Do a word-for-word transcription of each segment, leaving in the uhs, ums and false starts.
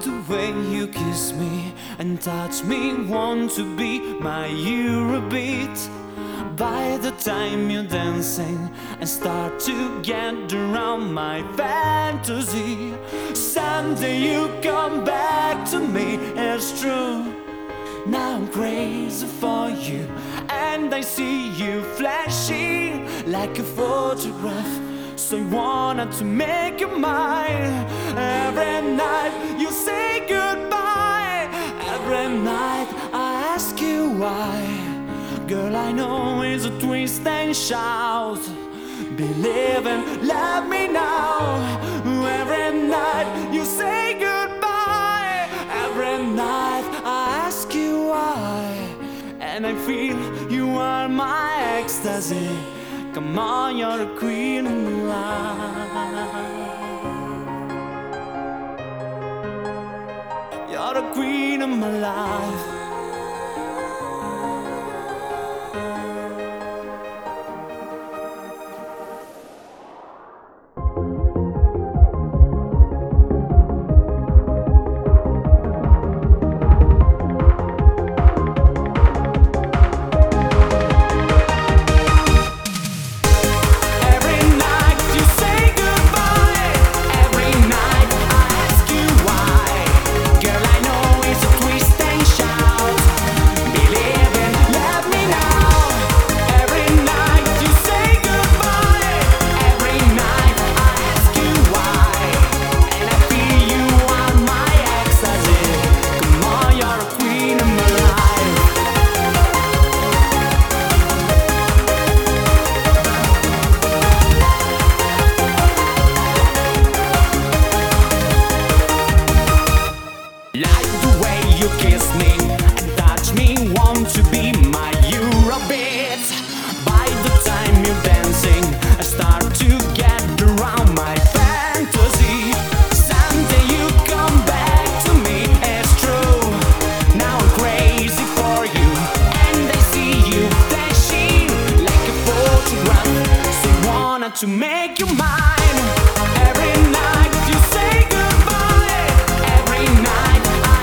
the way you kiss me and touch me, want to be my Eurobeat. By the time you're dancing and start to get around my fantasy, someday you come back to me, it's true. Now I'm crazy for you, and I see you flashing like a photograph. So I wanted to make you mine. Every night you say goodbye. Every night I ask you why. Girl, I know it's a twist and shout. Believe and love me now. Every night you say goodbye. Every night I ask you why. And I feel you are my ecstasy. Come on, you're a queen of my life. You're the queen of my life. You kiss me and touch me, want to be my Eurobeat. By the time you're dancing, I start to get around my fantasy. Someday you come back to me, it's true. Now I'm crazy for you, and I see you flashing like a photograph. So I wanted to make you mine. Every night you say goodbye. Every night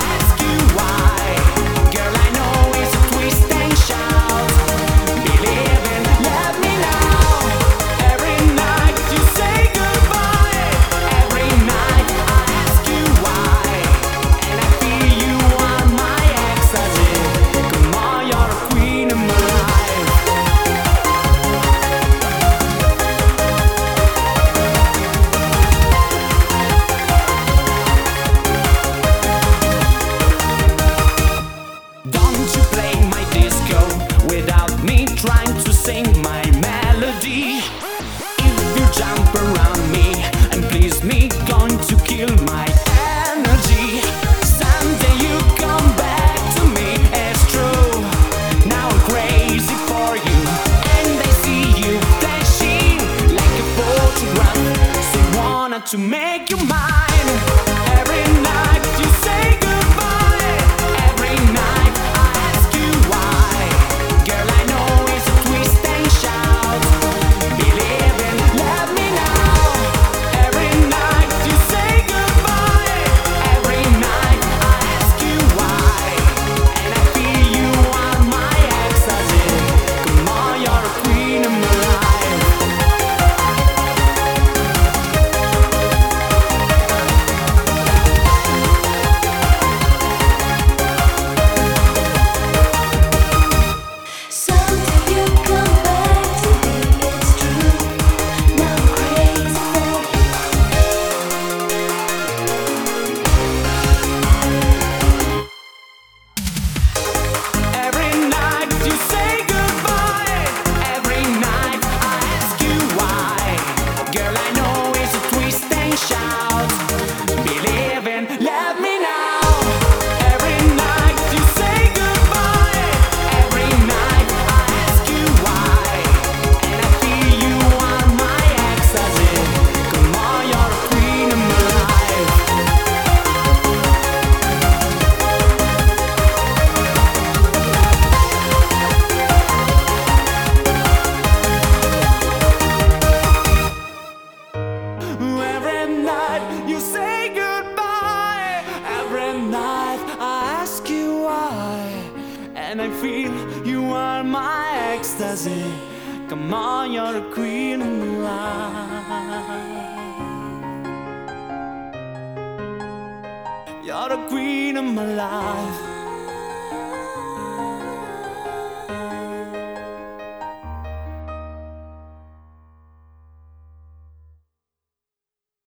trying to sing my melody. If you jump around me and please me, going to kill my energy. Someday you come back to me, it's true. Now I'm crazy for you, and I see you flashing like a photograph. So I wanted to make you mine. Every night you say goodbye. Every night I ask you why. Girl, I know ecstasy. Come on, you're a queen of my life. You're the queen of my life.